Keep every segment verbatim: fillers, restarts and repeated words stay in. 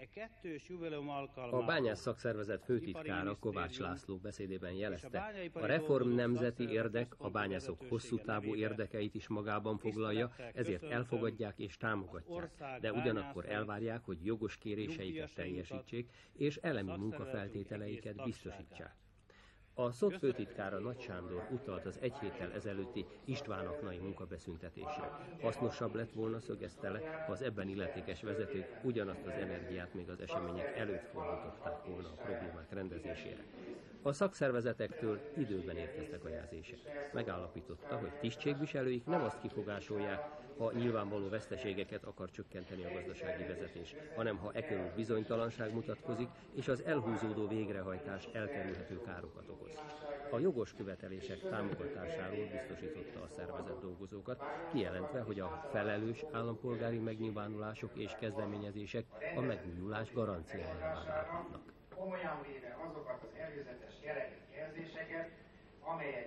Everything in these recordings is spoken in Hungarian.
A bányász szakszervezet főtitkára, Kovács László beszédében jelezte, a reform nemzeti érdek a bányászok hosszú távú érdekeit is magában foglalja, ezért elfogadják és támogatják, de ugyanakkor elvárják, hogy jogos kéréseiket teljesítsék, és elemi munkafeltételeiket biztosítsák. A szot főtitkára Nagy Sándor utalt az egy héttel ezelőtti István aknai munkabeszüntetésre. Hasznosabb lett volna, szögezte le, ha az ebben illetékes vezetők ugyanazt az energiát még az események előtt fordították volna a problémák rendezésére. A szakszervezetektől időben érkeztek a jelzések. Megállapította, hogy tisztségviselőik nem azt kifogásolják, ha nyilvánvaló veszteségeket akar csökkenteni a gazdasági vezetés, hanem ha e körül bizonytalanság mutatkozik, és az elhúzódó végrehajtás elkerülhető károkat okoz. A jogos követelések támogatásáról biztosította a szervezet dolgozókat, kijelentve, hogy a felelős állampolgári megnyilvánulások és kezdeményezések a megújulás garanciájává válhatnak. Komolyan véve azokat az előzetes jelzéseket, amelyek...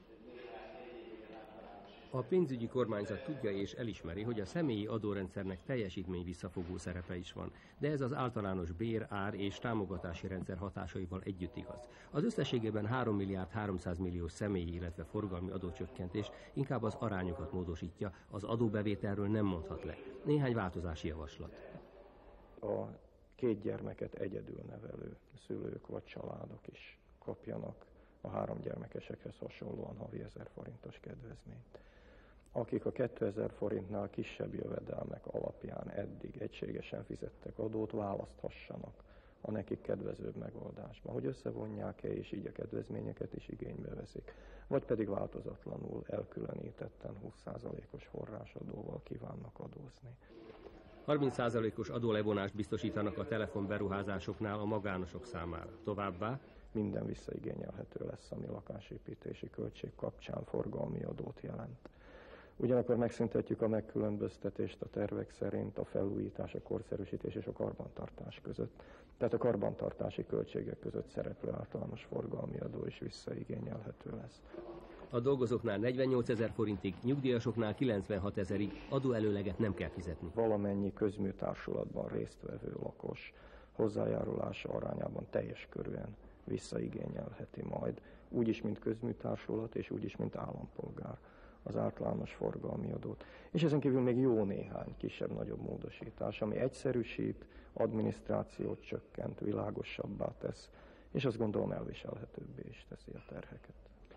A pénzügyi kormányzat tudja és elismeri, hogy a személyi adórendszernek teljesítmény visszafogó szerepe is van, de ez az általános bér, ár és támogatási rendszer hatásaival együtt igaz. Az összességében három milliárd háromszáz millió személyi, illetve forgalmi adócsökkentés inkább az arányokat módosítja, az adóbevételről nem mondhat le. Néhány változási javaslat. A két gyermeket egyedül nevelő szülők vagy családok is kapjanak a három gyermekesekhez hasonlóan havi ezer forintos kedvezményt. Akik a kétezer forintnál kisebb jövedelmek alapján eddig egységesen fizettek adót, választhassanak a nekik kedvezőbb megoldásban, hogy összevonják-e és így a kedvezményeket is igénybe veszik, vagy pedig változatlanul elkülönítetten húsz százalékos forrásadóval kívánnak adózni. harminc százalékos adólevonást biztosítanak a telefonberuházásoknál a magánosok számára. Továbbá minden visszaigényelhető lesz, ami lakásépítési költség kapcsán forgalmi adót jelent. Ugyanakkor megszüntetjük a megkülönböztetést a tervek szerint a felújítás, a korszerűsítés és a karbantartás között. Tehát a karbantartási költségek között szereplő általános forgalmi adó is visszaigényelhető lesz. A dolgozóknál negyvennyolcezer forintig, nyugdíjasoknál kilencvenhat ezerig adóelőleget nem kell fizetni. Valamennyi közműtársulatban résztvevő lakos hozzájárulása arányában teljes körűen visszaigényelheti majd, úgyis, mint közműtársulat, és úgyis, mint állampolgár az általános forgalmi adót. És ezen kívül még jó néhány kisebb-nagyobb módosítás, ami egyszerűsít, adminisztrációt csökkent, világosabbá tesz, és azt gondolom elviselhetőbbé is teszi a terheket.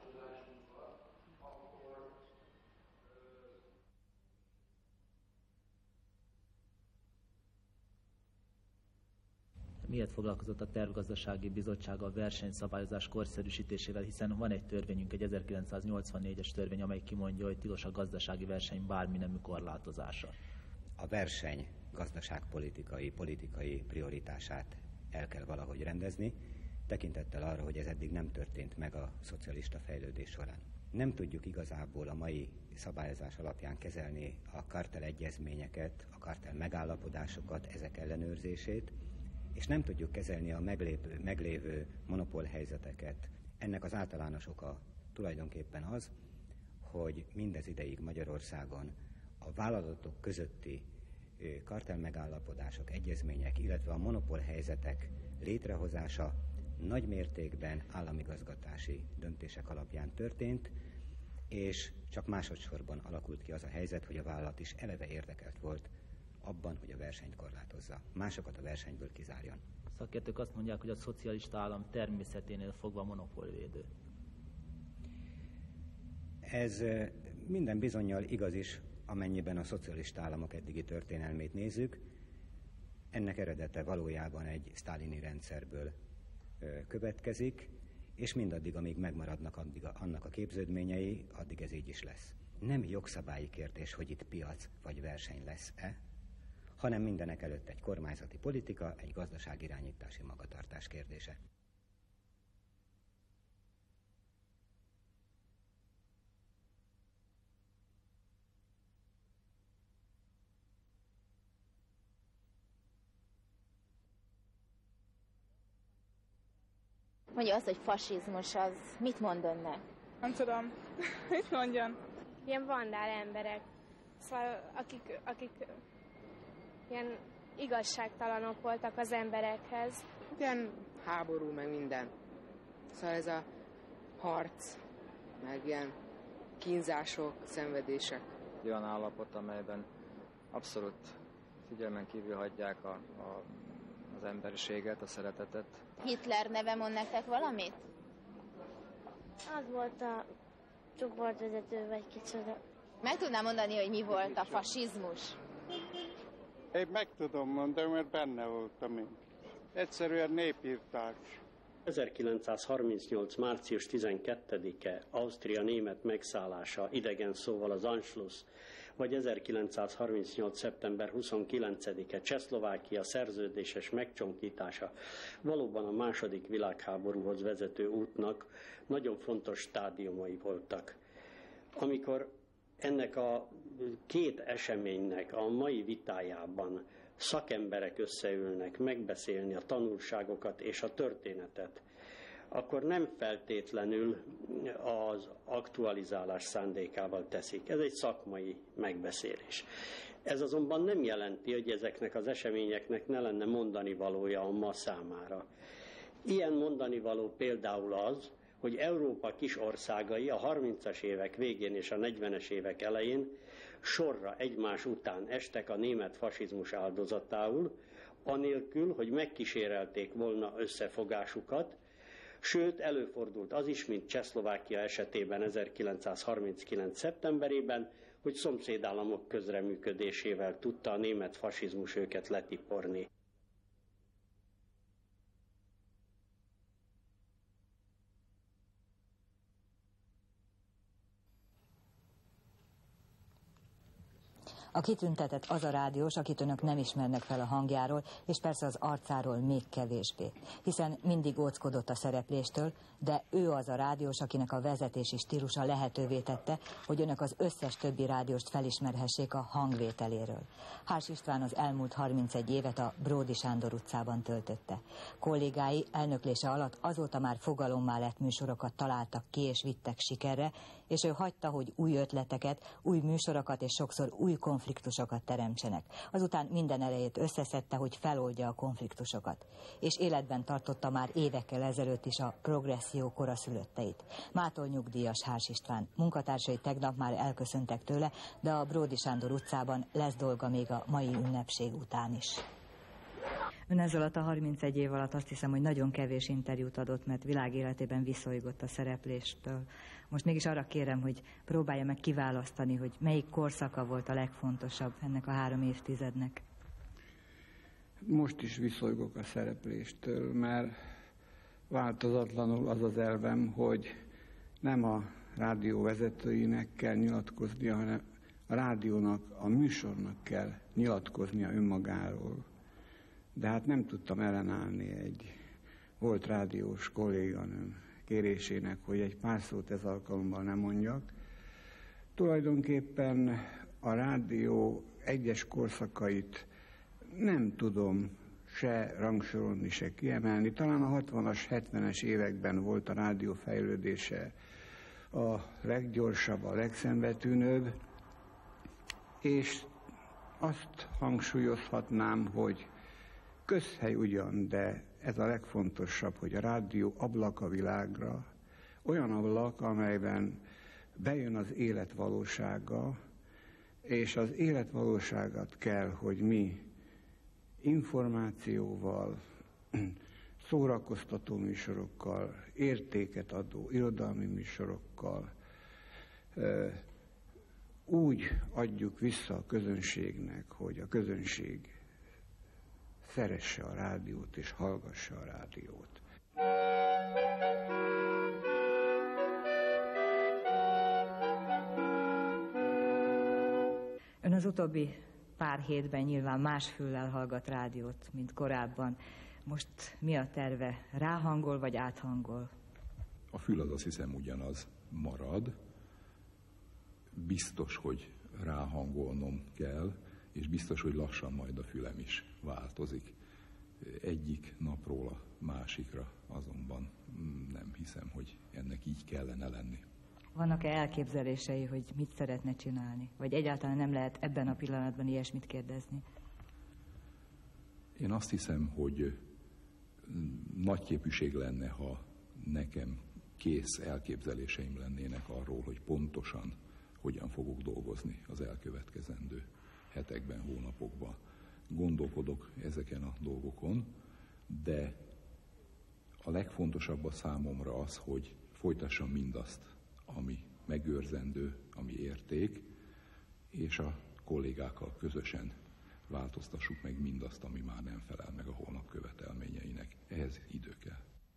Miért foglalkozott a Tervgazdasági Bizottság a versenyszabályozás korszerűsítésével, hiszen van egy törvényünk, egy ezerkilencszáznyolcvannégyes törvény, amely kimondja, hogy tilos a gazdasági verseny bármi nemű korlátozása. A verseny gazdaságpolitikai, politikai prioritását el kell valahogy rendezni, tekintettel arra, hogy ez eddig nem történt meg a szocialista fejlődés során. Nem tudjuk igazából a mai szabályozás alapján kezelni a kartelegyezményeket, a kartel megállapodásokat, ezek ellenőrzését, és nem tudjuk kezelni a meglévő, meglévő monopólhelyzeteket. Ennek az általános oka tulajdonképpen az, hogy mindez ideig Magyarországon a vállalatok közötti kartelmegállapodások, egyezmények, illetve a monopólhelyzetek létrehozása nagy mértékben államigazgatási döntések alapján történt, és csak másodszorban alakult ki az a helyzet, hogy a vállalat is eleve érdekelt volt abban, hogy a versenyt korlátozza, másokat a versenyből kizárjon. Szakértők azt mondják, hogy a szocialista állam természeténél fogva monopólvédő. Ez minden bizonnyal igaz is, amennyiben a szocialista államok eddigi történelmét nézzük. Ennek eredete valójában egy sztálini rendszerből következik, és mindaddig, amíg megmaradnak addig a, annak a képződményei, addig ez így is lesz. Nem jogszabályi kérdés, hogy itt piac vagy verseny lesz-e, hanem mindenek előtt egy kormányzati politika, egy gazdaságirányítási magatartás kérdése. Mondja azt, hogy fasizmus, az mit mond önnek? Nem tudom, mit mondjon. Ilyen vandál emberek, szóval akik, akik ilyen igazságtalanok voltak az emberekhez. Ilyen háború, meg minden. Szóval ez a harc, meg ilyen kínzások, szenvedések. Olyan állapot, amelyben abszolút figyelmen kívül hagyják a, a, az emberiséget, a szeretetet. Hitler neve mond nektek valamit? Az volt a csoportvezető, vagy kicsoda. Meg tudnám mondani, hogy mi volt a fasizmus? Én meg tudom mondani, mert benne voltam én. Egyszerűen népírtás. ezerkilencszázharmincnyolc. március tizenkettedike Ausztria német megszállása, idegen szóval az Anschluss, vagy ezerkilencszázharmincnyolc. szeptember huszonkilencedike Csehszlovákia szerződéses megcsonkítása valóban a második világháborúhoz vezető útnak nagyon fontos stádiumai voltak. Amikor ennek a két eseménynek a mai vitájában szakemberek összeülnek megbeszélni a tanulságokat és a történetet, akkor nem feltétlenül az aktualizálás szándékával teszik. Ez egy szakmai megbeszélés. Ez azonban nem jelenti, hogy ezeknek az eseményeknek ne lenne mondani valója a ma számára. Ilyen mondani való például az, hogy Európa kis országai a harmincas évek végén és a negyvenes évek elején sorra egymás után estek a német fasizmus áldozatául, anélkül, hogy megkísérelték volna összefogásukat, sőt előfordult az is, mint Csehszlovákia esetében ezerkilencszázharminckilenc. szeptemberében, hogy szomszédállamok közreműködésével tudta a német fasizmus őket letiporni. A kitüntetett az a rádiós, akit önök nem ismernek fel a hangjáról, és persze az arcáról még kevésbé. Hiszen mindig óckodott a szerepléstől, de ő az a rádiós, akinek a vezetési stílusa lehetővé tette, hogy önök az összes többi rádióst felismerhessék a hangvételéről. Hárs István az elmúlt harmincegy évet a Bródy Sándor utcában töltötte. Kollégái elnöklése alatt azóta már fogalommá lett műsorokat találtak ki és vittek sikerre, és ő hagyta, hogy új ötleteket, új műsorokat és sokszor új konfliktusokat teremtsenek. Azután minden erejét összeszedte, hogy feloldja a konfliktusokat. És életben tartotta már évekkel ezelőtt is a progresszió koraszülötteit. Mától nyugdíjas Hárs István. Munkatársai tegnap már elköszöntek tőle, de a Bródy Sándor utcában lesz dolga még a mai ünnepség után is. Ön ez alatt a harmincegy év alatt azt hiszem, hogy nagyon kevés interjút adott, mert világéletében visszaigott a szerepléstől. Most mégis arra kérem, hogy próbálja meg kiválasztani, hogy melyik korszaka volt a legfontosabb ennek a három évtizednek. Most is visszaigok a szerepléstől, mert változatlanul az az elvem, hogy nem a rádió vezetőinek kell nyilatkoznia, hanem a rádiónak, a műsornak kell nyilatkoznia önmagáról. De hát nem tudtam ellenállni egy volt rádiós kolléganőm kérésének, hogy egy pár szót ez alkalommal nem mondjak. Tulajdonképpen a rádió egyes korszakait nem tudom se rangsorolni, se kiemelni. Talán a hatvanas, hetvenes években volt a rádió fejlődése a leggyorsabb, a legszembetűnőbb, és azt hangsúlyozhatnám, hogy közhely ugyan, de ez a legfontosabb, hogy a rádió ablak a világra, olyan ablak, amelyben bejön az élet valósága, és az élet valóságát kell, hogy mi információval, szórakoztató műsorokkal, értéket adó irodalmi műsorokkal úgy adjuk vissza a közönségnek, hogy a közönség szeresse a rádiót és hallgassa a rádiót. Ön az utóbbi pár hétben nyilván más füllel hallgat rádiót, mint korábban. Most mi a terve? Ráhangol vagy áthangol? A fül az azt hiszem ugyanaz marad. Biztos, hogy ráhangolnom kell, és biztos, hogy lassan majd a fülem is változik. Egyik napról a másikra azonban nem hiszem, hogy ennek így kellene lenni. Vannak-e elképzelései, hogy mit szeretne csinálni? Vagy egyáltalán nem lehet ebben a pillanatban ilyesmit kérdezni? Én azt hiszem, hogy nagy képűség lenne, ha nekem kész elképzeléseim lennének arról, hogy pontosan hogyan fogok dolgozni az elkövetkezendő hetekben, hónapokban. Gondolkodok ezeken a dolgokon, de a legfontosabb a számomra az, hogy folytassam mindazt, ami megőrzendő, ami érték, és a kollégákkal közösen változtassuk meg mindazt, ami már nem felel meg a holnap követelményeinek. Ehhez idő kell.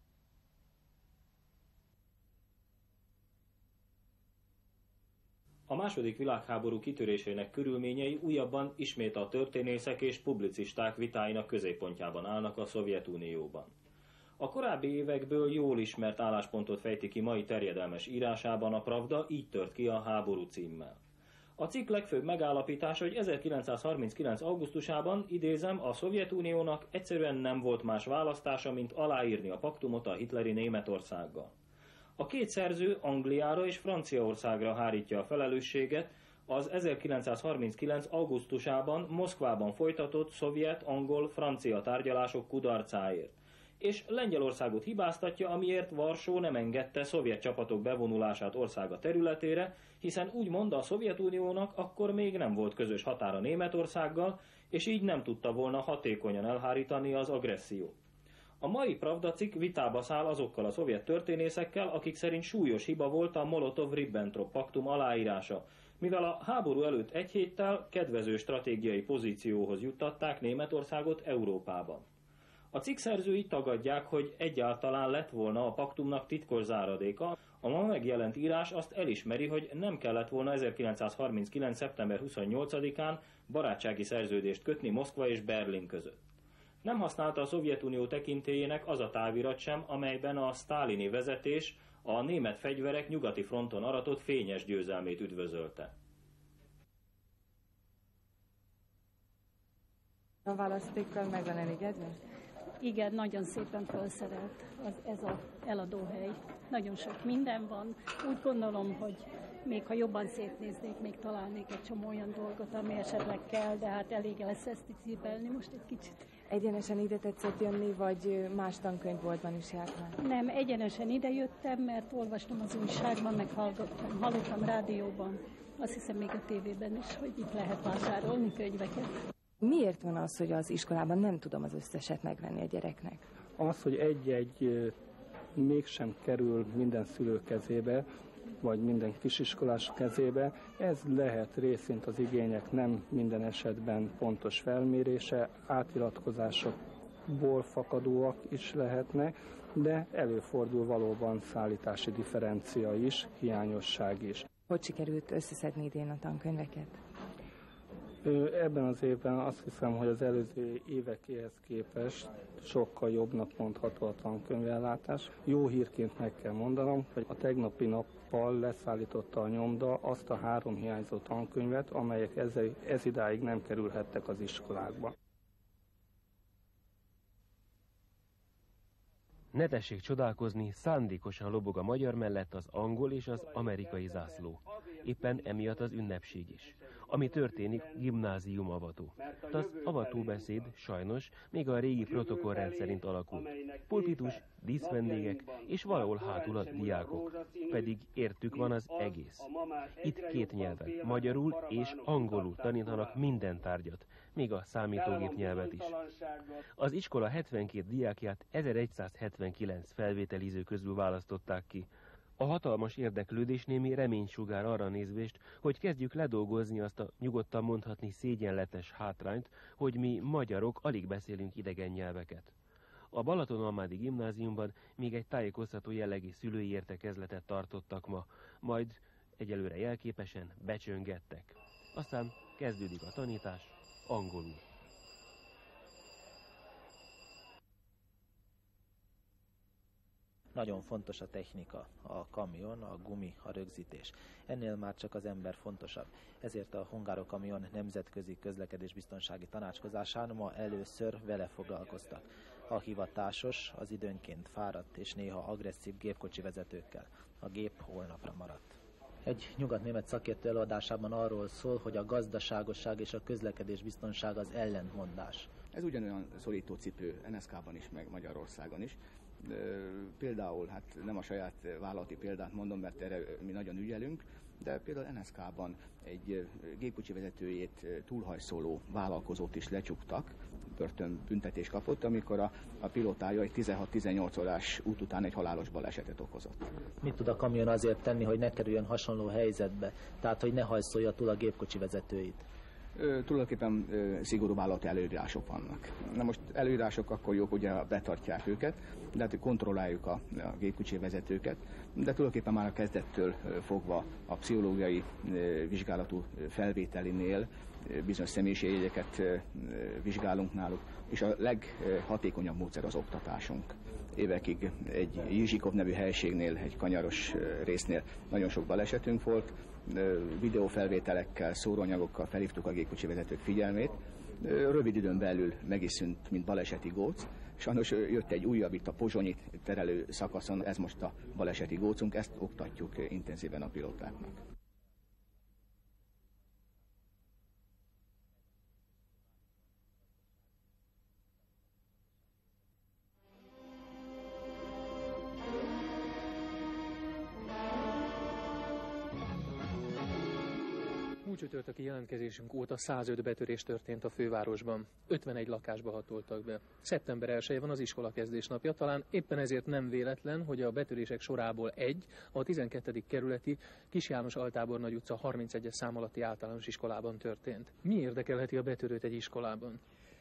A második világháború kitörésének körülményei újabban ismét a történészek és publicisták vitáinak középpontjában állnak a Szovjetunióban. A korábbi évekből jól ismert álláspontot fejti ki mai terjedelmes írásában a Pravda, így tört ki a háború címmel. A cikk legfőbb megállapítása, hogy ezerkilencszázharminckilenc. augusztusában, idézem, a Szovjetuniónak egyszerűen nem volt más választása, mint aláírni a paktumot a hitleri Németországgal. A két szerző Angliára és Franciaországra hárítja a felelősséget az ezerkilencszázharminckilenc. augusztusában Moszkvában folytatott szovjet-angol-francia tárgyalások kudarcáért, és Lengyelországot hibáztatja, amiért Varsó nem engedte szovjet csapatok bevonulását országa területére, hiszen úgymond a Szovjetuniónak akkor még nem volt közös határa Németországgal, és így nem tudta volna hatékonyan elhárítani az agressziót. A mai Pravda cikk vitába száll azokkal a szovjet történészekkel, akik szerint súlyos hiba volt a Molotov-Ribbentrop paktum aláírása, mivel a háború előtt egy héttel kedvező stratégiai pozícióhoz juttatták Németországot Európában. A cikk szerzői tagadják, hogy egyáltalán lett volna a paktumnak titkos záradéka. A ma megjelent írás azt elismeri, hogy nem kellett volna ezerkilencszázharminckilenc. szeptember huszonnyolcadikán barátsági szerződést kötni Moszkva és Berlin között. Nem használta a Szovjetunió tekintélyének az a távirat sem, amelyben a sztálini vezetés a német fegyverek nyugati fronton aratott fényes győzelmét üdvözölte. A választékkal meg van elégedve? Igen, nagyon szépen felszerelt az, ez az eladóhely. Nagyon sok minden van. Úgy gondolom, hogy még ha jobban szétnéznék, még találnék egy csomó olyan dolgot, ami esetleg kell, de hát elég lesz ezt cipelni most egy kicsit. Egyenesen ide tetszett jönni, vagy más tankönyvboltban is járt már? Nem, egyenesen ide jöttem, mert olvastam az újságban, meg hallgattam, hallottam rádióban, azt hiszem még a tévében is, hogy itt lehet vásárolni könyveket. Miért van az, hogy az iskolában nem tudom az összeset megvenni a gyereknek? Az, hogy egy-egy mégsem kerül minden szülő kezébe, vagy minden kisiskolás kezébe, ez lehet részint az igények nem minden esetben pontos felmérése, átiratkozásokból fakadóak is lehetnek, de előfordul valóban szállítási differencia is, hiányosság is. Hogy sikerült összeszedni idén a tankönyveket? Ebben az évben azt hiszem, hogy az előző évekéhez képest sokkal jobbnak mondható a tankönyvellátás. Jó hírként meg kell mondanom, hogy a tegnapi nappal leszállította a nyomda azt a három hiányzó tankönyvet, amelyek ez, ez idáig nem kerülhettek az iskolákba. Ne tessék csodálkozni, szándékosan lobog a magyar mellett az angol és az amerikai zászló. Éppen emiatt az ünnepség is. Ami történik, gimnázium avató. Az avatóbeszéd sajnos még a régi protokollrend szerint alakul. Pulpitus, díszvendégek és valahol hátul a diákok. Pedig értük van az egész. Itt két nyelven, magyarul és angolul tanítanak minden tárgyat, még a számítógép nyelvet is. Az iskola hetvenkét diákját ezeregyszázhetvenkilenc felvételiző közül választották ki. A hatalmas érdeklődés némi reménysugár arra nézvést, hogy kezdjük ledolgozni azt a nyugodtan mondhatni szégyenletes hátrányt, hogy mi magyarok alig beszélünk idegen nyelveket. A Balatonalmádi gimnáziumban még egy tájékoztató jellegű szülői értekezletet tartottak ma, majd egyelőre jelképesen becsöngettek. Aztán kezdődik a tanítás angolul. Nagyon fontos a technika, a kamion, a gumi, a rögzítés. Ennél már csak az ember fontosabb. Ezért a Hungáro Kamion nemzetközi közlekedésbiztonsági tanácskozásán ma először vele foglalkoztak. A hivatásos, az időnként fáradt és néha agresszív gépkocsi vezetőkkel. A gép holnapra maradt. Egy nyugat-német szakértő előadásában arról szól, hogy a gazdaságosság és a közlekedésbiztonság az ellentmondás. Ez ugyanolyan szorító cipő en es ká-ban is, meg Magyarországon is. Például, hát nem a saját vállalati példát mondom, mert erre mi nagyon ügyelünk, de például en es ká-ban egy gépkocsi vezetőjét túlhajszoló vállalkozót is lecsuktak, börtönbüntetést kapott, amikor a, a pilótája egy tizenhat-tizennyolc órás út után egy halálos balesetet okozott. Mit tud a kamion azért tenni, hogy ne kerüljön hasonló helyzetbe? Tehát, hogy ne hajszolja túl a gépkocsi vezetőit? Ö, tulajdonképpen ö, szigorú vállalati előírások vannak. Na most előírások akkor jók, ugye betartják őket, de hát kontrolláljuk a, a gépkocsi vezetőket, de tulajdonképpen már a kezdettől fogva a pszichológiai ö, vizsgálatú felvételinél ö, bizonyos személyiségjegyeket ö, vizsgálunk náluk, és a leghatékonyabb módszer az oktatásunk. Évekig egy Jizsikov nevű helységnél, egy kanyaros résznél nagyon sok balesetünk volt, videófelvételekkel, szóróanyagokkal felhívtuk a gépkocsi vezetők figyelmét. Rövid időn belül meg is szűnt, mint baleseti góc. Sajnos jött egy újabb itt a pozsonyi terelő szakaszon, ez most a baleseti gócunk, ezt oktatjuk intenzíven a pilótáknak. Csütörtöki jelentkezésünk óta százöt betörés történt a fővárosban. ötvenegy lakásba hatoltak be. szeptember elseje van az iskolakezdés napja, talán éppen ezért nem véletlen, hogy a betörések sorából egy, a tizenkettedik kerületi Kis János Altábornagy utca harmincegyes szám alatti általános iskolában történt. Mi érdekelheti a betörőt egy iskolában?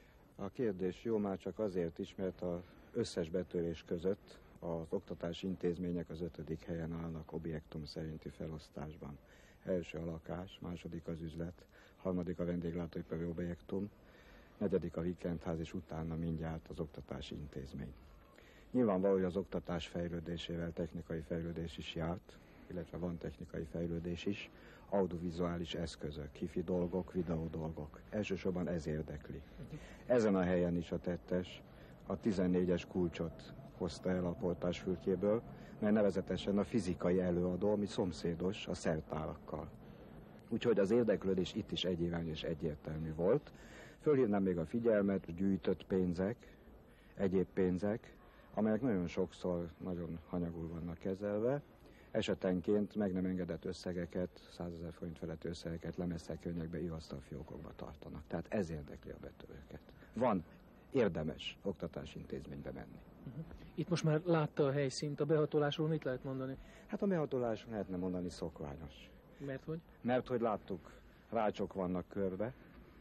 A kérdés jó már csak azért is, mert az összes betörés között az oktatási intézmények az ötödik helyen állnak objektum szerinti felosztásban. Első a lakás, második az üzlet, harmadik a vendéglátóipari objektum, negyedik a vikendház, és utána mindjárt az oktatási intézmény. Nyilvánvaló, hogy az oktatás fejlődésével technikai fejlődés is járt, illetve van technikai fejlődés is, audiovizuális eszközök, hifi dolgok, videó dolgok. Elsősorban ez érdekli. Ezen a helyen is a tettes a tizennégyes kulcsot hozta el a portásfülkéből, mert nevezetesen a fizikai előadó, ami szomszédos a szertárakkal. Úgyhogy az érdeklődés itt is egyirányú és egyértelmű volt. Fölhívnám még a figyelmet, gyűjtött pénzek, egyéb pénzek, amelyek nagyon sokszor nagyon hanyagul vannak kezelve. Esetenként meg nem engedett összegeket, százezer forint feletti összegeket lemezszekrényekbe, ivasztalfiókokba tartanak. Tehát ez érdekli a betörőket. Van érdemes oktatási intézménybe menni. Itt most már látta a helyszínt, a behatolásról mit lehet mondani? Hát a behatolásról lehetne mondani szokványos. Mert hogy? Mert hogy láttuk, rácsok vannak körbe,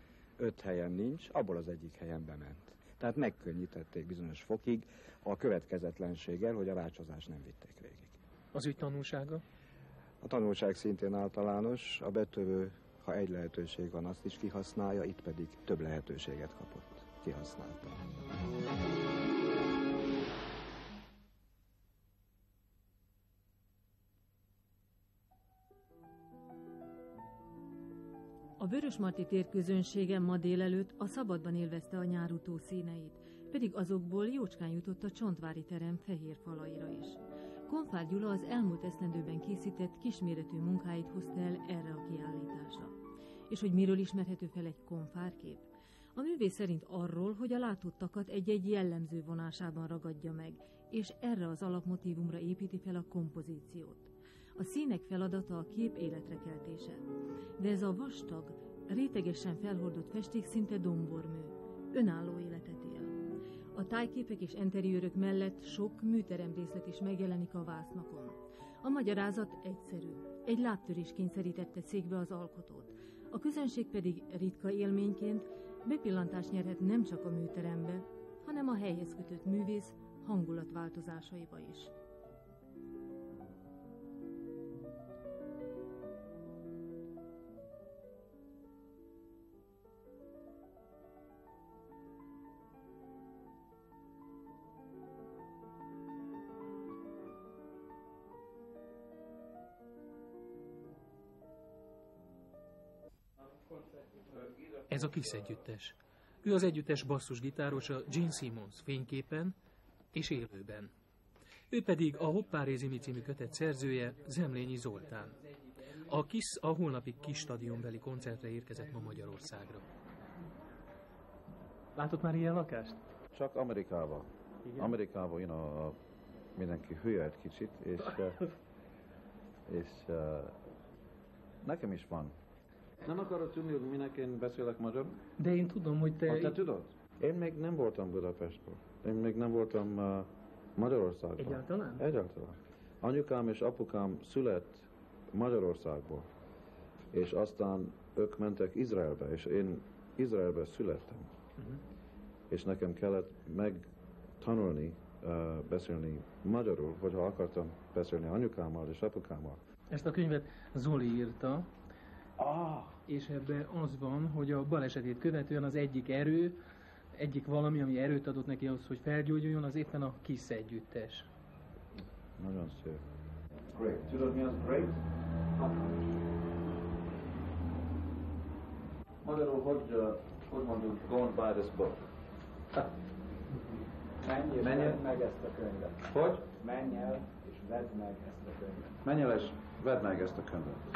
öt helyen nincs, abból az egyik helyen bement. Tehát megkönnyítették bizonyos fokig a következetlenséggel, hogy a rácsozást nem vitték végig. Az ügy tanulsága? A tanulság szintén általános, a betörő, ha egy lehetőség van, azt is kihasználja, itt pedig több lehetőséget kapott, kihasználta. A Vörösmarty tér közönsége ma délelőtt a szabadban élvezte a nyárutó színeit, pedig azokból jócskán jutott a Csontvári terem fehér falaira is. Konfár Gyula az elmúlt esztendőben készített kisméretű munkáit hozta el erre a kiállításra. És hogy miről ismerhető fel egy konfárkép? A művész szerint arról, hogy a látottakat egy-egy jellemző vonásában ragadja meg, és erre az alapmotívumra építi fel a kompozíciót. A színek feladata a kép életrekeltése. De ez a vastag, rétegesen felhordott festék szinte dombormű, önálló életet él. A tájképek és enteriőrök mellett sok műteremrészlet is megjelenik a vásznakon. A magyarázat egyszerű. Egy lábtörés kényszerítette székbe az alkotót. A közönség pedig ritka élményként bepillantást nyerhet nem csak a műterembe, hanem a helyhez kötött művész hangulatváltozásaiba is. Ez a Kiss együttes. Ő az együttes basszusgitárosa Gene Simmons fényképen és élőben. Ő pedig a Hoppári Zimi című kötet szerzője, Zemlényi Zoltán. A Kiss a holnapi Kiss stadionbeli koncertre érkezett ma Magyarországra. Látott már ilyen lakást? Csak Amerikában. Igen? Amerikában, you know, mindenki hülye egy kicsit, és, uh, és uh, nekem is van. Nem akarod tudni, hogy minek én beszélek magyar? De én tudom, hogy te... Ha te tudod? Én még nem voltam Budapestben. Én még nem voltam uh, Magyarországban. Egyáltalán? Egyáltalán. Anyukám és apukám szület Magyarországból, és aztán ők mentek Izraelbe, és én Izraelbe születtem. Uh-huh. És nekem kellett megtanulni, uh, beszélni magyarul, hogyha akartam beszélni anyukámmal és apukámmal. Ezt a könyvet Zoli írta, ah. és ebben az van, hogy a balesetét követően az egyik erő, egyik valami, ami erőt adott neki ahhoz, hogy felgyógyuljon, az éppen a Kiss együttes. Nagyon szép. Great. Tudod mi az great? Magyarul, hogy, uh, hogy mondjuk, go and buy this book? Menj és Menj vedd meg ezt a könyvet. Hogy? Menj el és vedd meg ezt a könyvet. Menj el és vedd meg ezt a könyvet.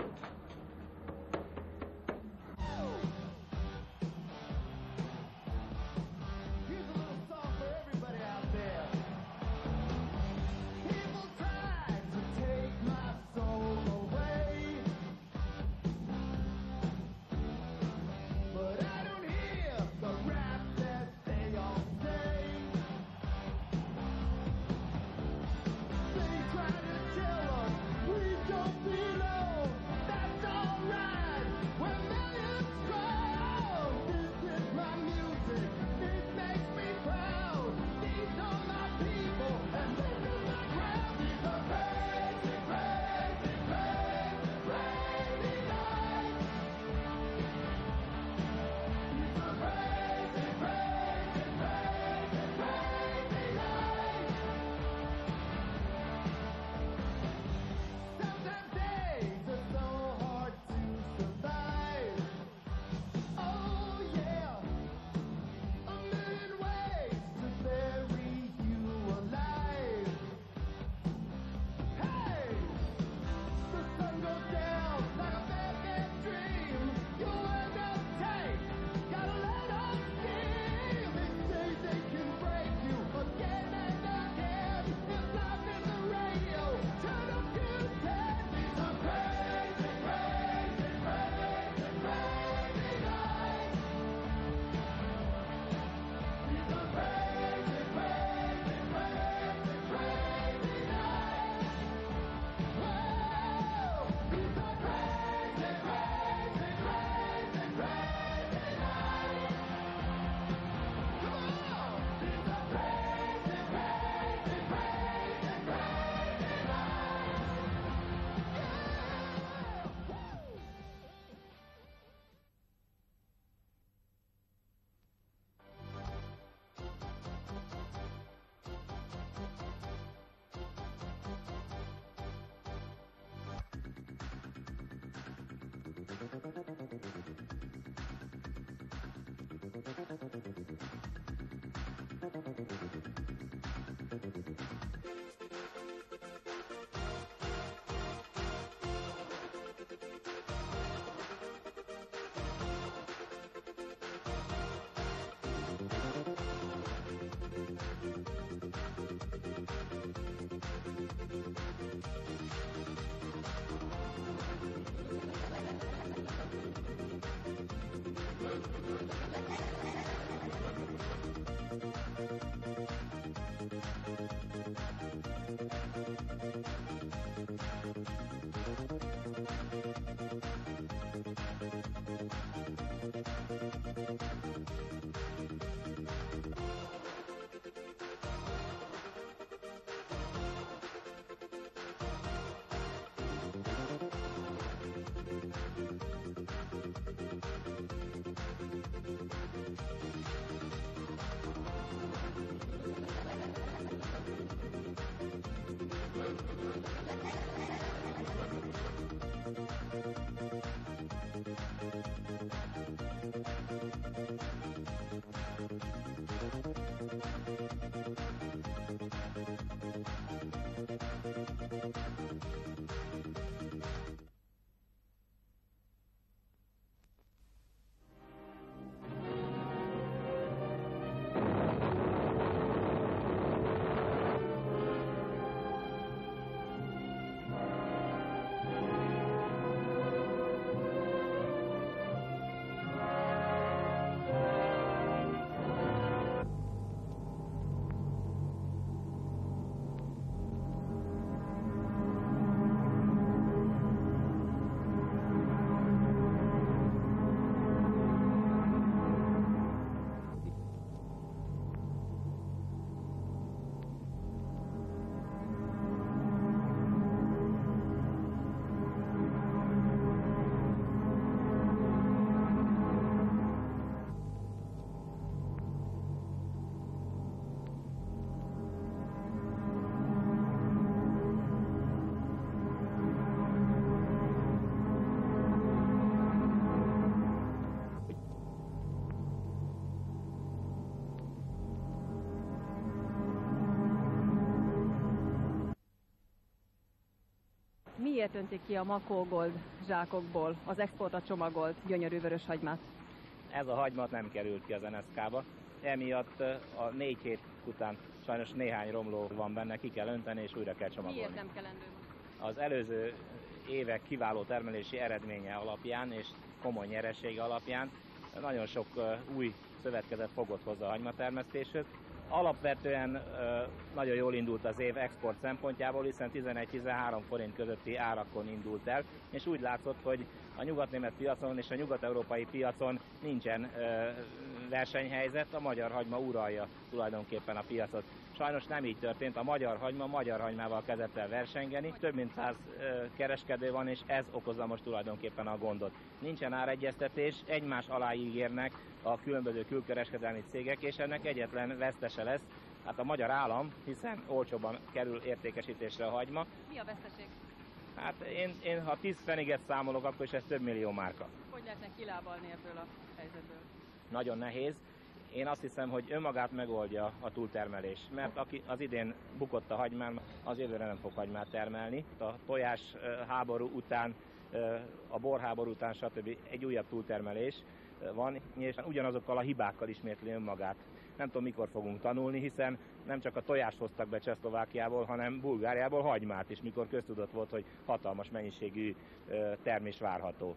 miért öntik ki a Makó Gold zsákokból, az exportra csomagolt gyönyörű vörös hagymát? Ez a hagyma nem került ki az en es ká-ba, emiatt a négy hét után sajnos néhány romló van benne, ki kell önteni és újra kell csomagolni. Miért nem kelendő? Az előző évek kiváló termelési eredménye alapján és komoly nyeresége alapján nagyon sok új szövetkezet fogott hozzá a hagymatermesztéshez. Alapvetően nagyon jól indult az év export szempontjából, hiszen tizenegy-tizenhárom forint közötti árakon indult el, és úgy látszott, hogy a nyugatnémet piacon és a nyugat-európai piacon nincsen versenyhelyzet, a magyar hagyma uralja tulajdonképpen a piacot. Sajnos nem így történt, a magyar hagyma magyar hagymával kezdett el versengeni, több mint száz kereskedő van, és ez okozza most tulajdonképpen a gondot. Nincsen áregyeztetés, egymás alá ígérnek a különböző külkereskedelmi cégek, és ennek egyetlen vesztese lesz, hát a magyar állam, hiszen olcsóban kerül értékesítésre a hagyma. Mi a veszteség? Hát én, én ha tíz pfenniget számolok, akkor is ez több millió márka. Hogy lehetne kilábalni ebből a helyzetből? Nagyon nehéz. Én azt hiszem, hogy önmagát megoldja a túltermelés, mert aki az idén bukott a hagymán, az jövőre nem fog hagymát termelni. A tojás háború után, a borháború után, stb. Egy újabb túltermelés van, és ugyanazokkal a hibákkal ismétli önmagát. Nem tudom, mikor fogunk tanulni, hiszen nem csak a tojást hoztak be Csehszlovákiából, hanem Bulgáriából hagymát is, mikor köztudott volt, hogy hatalmas mennyiségű termés várható.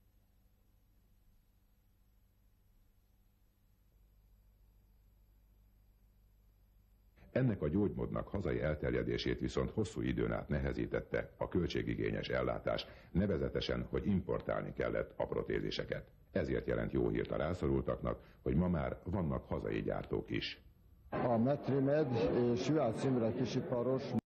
Ennek a gyógymódnak hazai elterjedését viszont hosszú időn át nehezítette a költségigényes ellátás, nevezetesen, hogy importálni kellett a protéziseket. Ezért jelent jó hírt a rászorultaknak, hogy ma már vannak hazai gyártók is. A Metrimed és Juhász Imre kisiparos